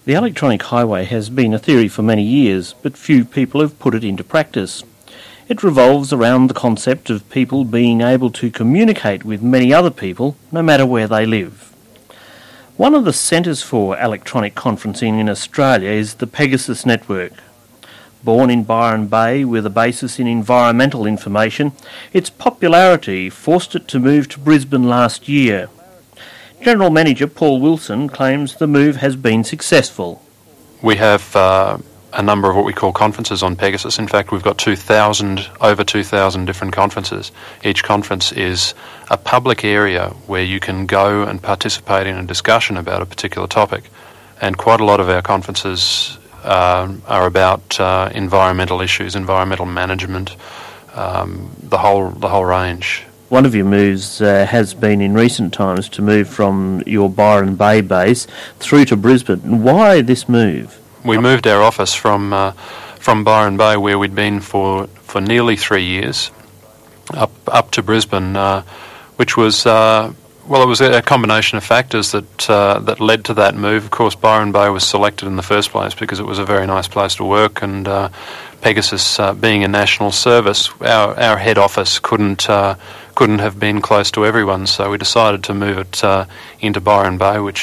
The electronic highway has been a theory for many years, but few people have put it into practice. It revolves around the concept of people being able to communicate with many other people, no matter where they live. One of the centres for electronic conferencing in Australia is the Pegasus Network. Born in Byron Bay with a basis in environmental information, its popularity forced it to move to Brisbane last year. General Manager Paul Wilson claims the move has been successful. We have a number of what we call conferences on Pegasus. In fact, we've got over 2,000 different conferences. Each conference is a public area where you can go and participate in a discussion about a particular topic. And quite a lot of our conferences are about environmental issues, environmental management, the whole range. One of your moves has been in recent times to move from your Byron Bay base through to Brisbane. Why this move? We moved our office from Byron Bay, where we'd been for nearly 3 years, up to Brisbane, which was it was a combination of factors that led to that move. Of course, Byron Bay was selected in the first place because it was a very nice place to work, and Pegasus being a national service, our head office couldn't have been close to everyone, so we decided to move it into Byron Bay, which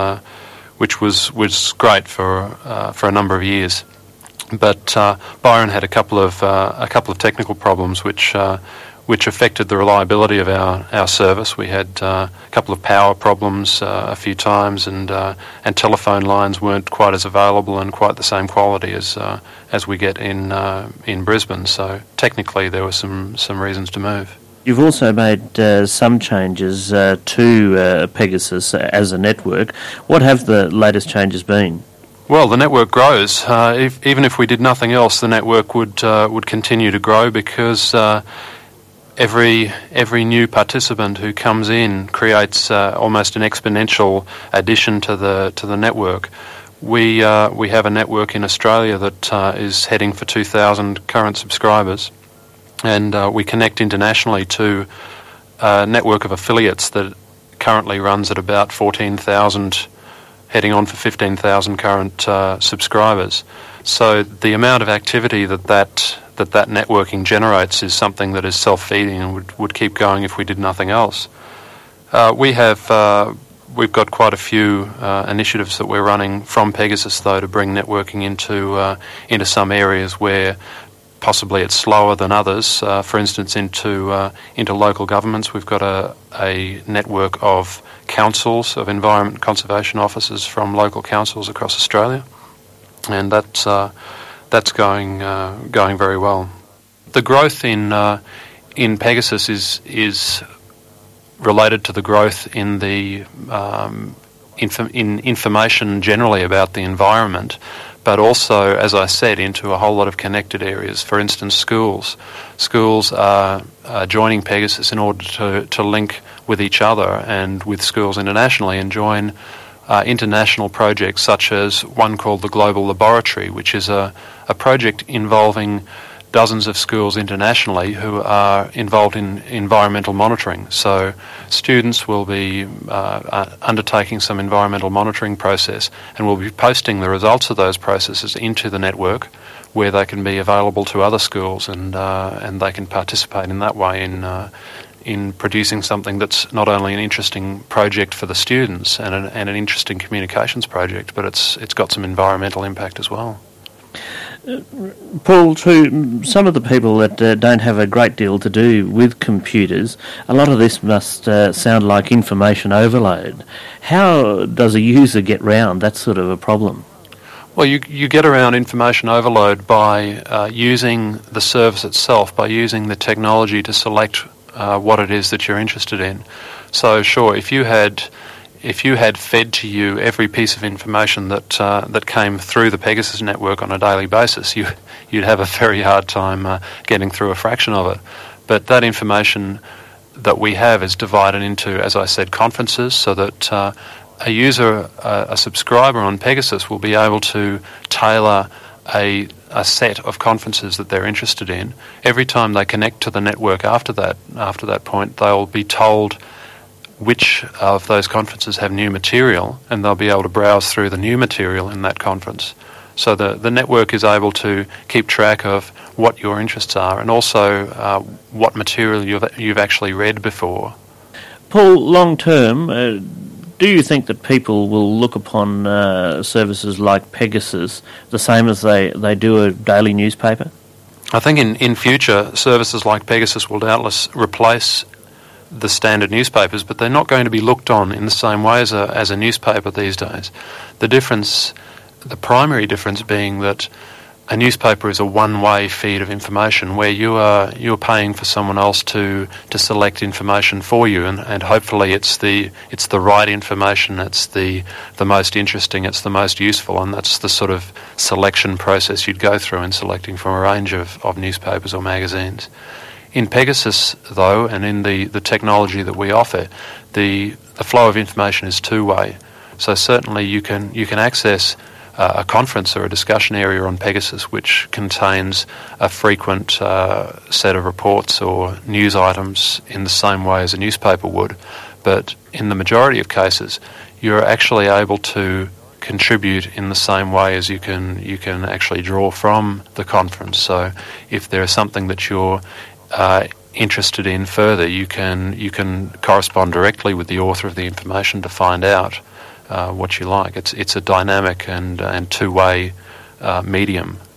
was great for a number of years. But Byron had a couple of technical problems which affected the reliability of our service. We had a couple of power problems a few times, and telephone lines weren't quite as available and quite the same quality as we get in Brisbane. So technically, there were some reasons to move. You've also made some changes to Pegasus as a network. What have the latest changes been? Well, the network grows. Even if we did nothing else, the network would continue to grow because every new participant who comes in creates almost an exponential addition to the network. We have a network in Australia that is heading for 2,000 current subscribers. And we connect internationally to a network of affiliates that currently runs at about 14,000, heading on for 15,000 current subscribers. So the amount of activity that networking generates is something that is self-feeding and would keep going if we did nothing else. We've got quite a few initiatives that we're running from Pegasus, though, to bring networking into some areas where possibly it's slower than others. For instance, into local governments, we've got a network of councils, of environment conservation officers from local councils across Australia, and that's going very well. The growth in Pegasus is related to the growth in the in information generally about the environment, but also, as I said, into a whole lot of connected areas. For instance, schools. Schools are joining Pegasus in order to link with each other and with schools internationally and join international projects such as one called the Global Laboratory, which is a project involving dozens of schools internationally who are involved in environmental monitoring. So students will be undertaking some environmental monitoring process and will be posting the results of those processes into the network, where they can be available to other schools and they can participate in that way in producing something that's not only an interesting project for the students and an interesting communications project, but it's got some environmental impact as well. Paul, to some of the people that don't have a great deal to do with computers, a lot of this must sound like information overload. How does a user get round that sort of a problem? Well, you get around information overload by using the service itself, by using the technology to select what it is that you're interested in. So, sure, if you had fed to you every piece of information that came through the Pegasus network on a daily basis, you'd have a very hard time getting through a fraction of it. But that information that we have is divided into, as I said, conferences, so that a user, a subscriber on Pegasus will be able to tailor a set of conferences that they're interested in. Every time they connect to the network after that point, they'll be told which of those conferences have new material, and they'll be able to browse through the new material in that conference. So the network is able to keep track of what your interests are and also what material you've actually read before. Paul, long term, do you think that people will look upon services like Pegasus the same as they do a daily newspaper? I think in future, services like Pegasus will doubtless replace the standard newspapers, but they're not going to be looked on in the same way as a newspaper these days. The primary difference being that a newspaper is a one-way feed of information where you're paying for someone else to select information for you, and hopefully it's the right information, it's the most interesting, it's the most useful, and that's the sort of selection process you'd go through in selecting from a range of newspapers or magazines. In Pegasus, though, and in the technology that we offer, the flow of information is two-way. So certainly you can access a conference or a discussion area on Pegasus which contains a frequent set of reports or news items in the same way as a newspaper would. But in the majority of cases, you're actually able to contribute in the same way as you can actually draw from the conference. So if there is something that you're interested in further, you can correspond directly with the author of the information to find out what you like. It's a dynamic and two-way medium